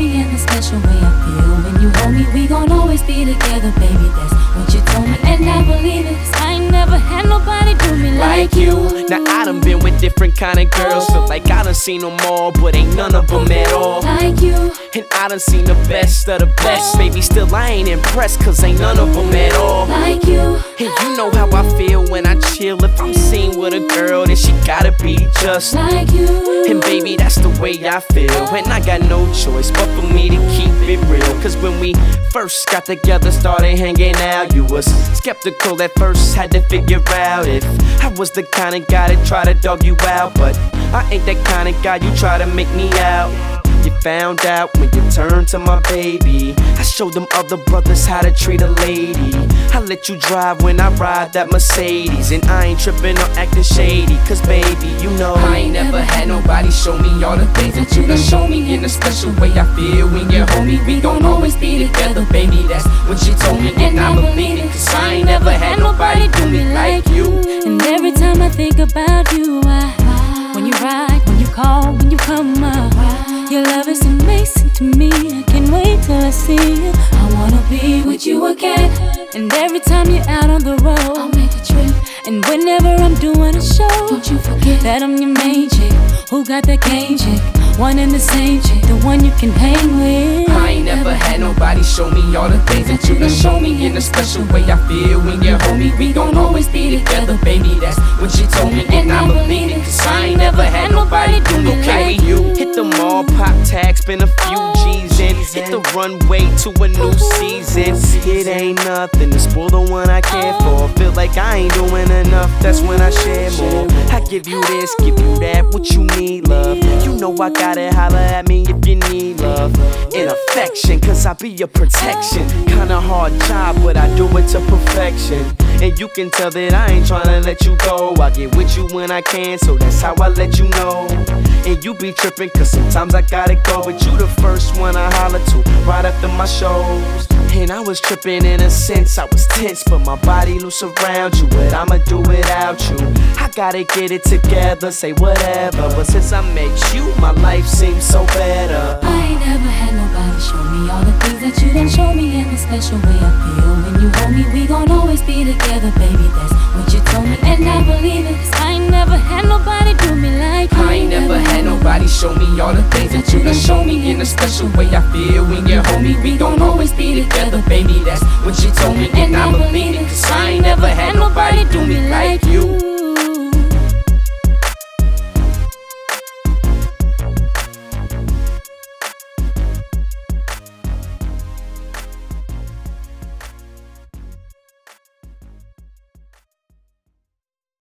me in the special way I feel when you hold me. We gon' always be together, baby. That's what you told me, and I believe it. 'Cause I ain't never had nobody do me like you. Now I done been with different kind of girls. Feel like I done seen them all, but ain't none of them at all like you. And I done seen the best of the best. Baby, still I ain't impressed, 'cause ain't none of them at all like you. And you know how I feel when I chill. If I'm seen with a girl, then she gotta be just like you. And baby, that's the way I feel. And I got no choice but for me to keep it real. 'Cause when we first got together, started hanging out, you was skeptical at first, had to figure out if I was the kind of guy that try to dog you out. But I ain't that kind of guy you try to make me out. You found out when you turned to my baby. I showed them other brothers how to treat a lady. I let you drive when I ride that Mercedes. And I ain't tripping or acting shady, 'cause baby, you know I ain't never had nobody show me all the things that you done show me. In a special way I feel when you're home. We gon' always be together, baby. That's what she told me, and I believe it. 'Cause I ain't never had nobody do me like you. And every time I think about you, when you ride, when you call, when you come up, your love is amazing to me. I can't wait till I see you. I wanna be with you again. And every time you're out on the road, I'll make a trip. And whenever I'm doing a show, don't you forget that I'm your main chick, who got that game chick, one and the same chick, the one you can hang with. I ain't never had nobody show me all the things that you done show me. In a special way I feel when you're home. We gon' always be together, baby. That's what she told me, and I believe it. 'Cause I ain't never had nobody do me like you. Hit the mall, pop tags, spend a few G's in. Hit the runway to a new season. It ain't nothing to spoil the one I care for. Feel like I ain't doing enough, that's when I share more. I give you this, give you that, what you need, love. You know I gotta holler at me if you need love and affection, 'cause I be your protection. Kinda hard job, but I do it to perfection. And you can tell that I ain't tryna let you go. I get with you when I can, so that's how I let you know. And you be trippin', 'cause sometimes I gotta go. But you the first one I holler to right after my shows. And I was trippin' in a sense, I was tense, but my body loose around you. But I'ma do without you. I gotta get it together, say whatever. But since I met you, my life seems so better. I ain't never had nobody show me all the things that you done show me. In the special way I feel when you hold me. We gon' always be together, baby. That's what you told me, and I believe it. 'Cause I ain't never had nobody do me like you. I ain't never had nobody show me all the things that you done show me. In a special way I feel when you're home. We gon' always be together, baby. That's what she told me, and I believe it.